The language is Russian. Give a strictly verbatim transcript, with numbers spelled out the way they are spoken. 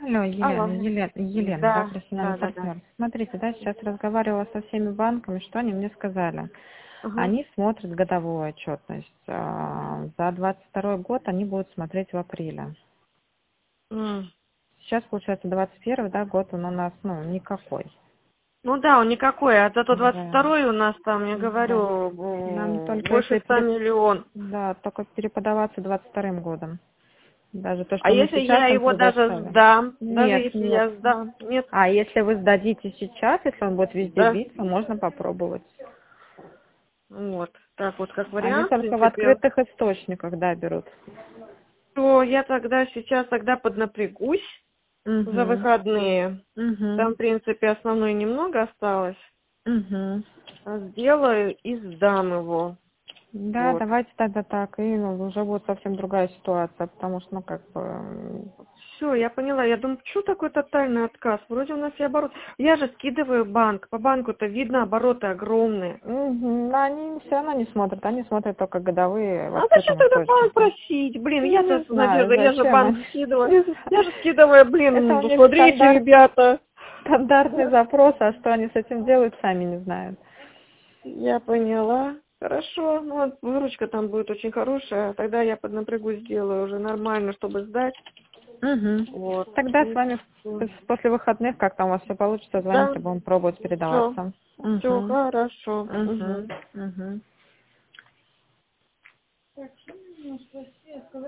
Алло, Алло. Елена, Елена, Елена, да, Да, профессиональный да, да, да. партнер. Смотрите, да, сейчас разговаривала со всеми банками, что они мне сказали. Ага. Они смотрят годовую отчетность. а, За двадцать второй год они будут смотреть в апреле. М. Сейчас, получается, двадцать первый, да, год он у нас, ну, никакой. Ну да, он никакой, а зато двадцать Да, второй у нас там, я да. говорю, Нам м, только больше если ста пере... миллион. да, только переподаваться двадцать вторым годом. Даже то, А что мы если сейчас я им его даже предоставим. сдам, даже Нет, если нет. я сдам, нет, А если вы сдадите сейчас, если он будет везде да, биться, можно попробовать. вот, так вот как Они вариант, в только в принципе, открытых источниках, да, берут. то я тогда сейчас тогда поднапрягусь за Угу. выходные. Там, Угу. в принципе, основной немного осталось. Угу. А сделаю и сдам его. Да, Вот. давайте тогда так. И ну, уже будет совсем другая ситуация, потому что, ну, как бы... м, Все, я поняла. Я думаю, что такой тотальный отказ? Вроде у нас и оборот. Я же скидываю банк. По банку-то видно, обороты огромные. мгм. Но они все равно не смотрят. Они смотрят только годовые в А зачем открытом тогда банк источнике. просить? Блин, Ну, я-то, не знаю, Надежда, я же зачем банк они. скидываю. Не знаю. Я же скидываю, Это блин, у ну, них смотрите, стандарт, ребята. стандартный запрос, а что они с этим делают, сами не знают. Я поняла. Хорошо. Ну, вот выручка там будет очень хорошая. Тогда я поднапрягу сделаю уже нормально, чтобы сдать. Угу. Вот. Тогда с И вами всё. в- после выходных, как там у вас все получится, Да, звоните, будем пробовать все. передаваться. Все Угу. хорошо. Угу. Угу. Угу.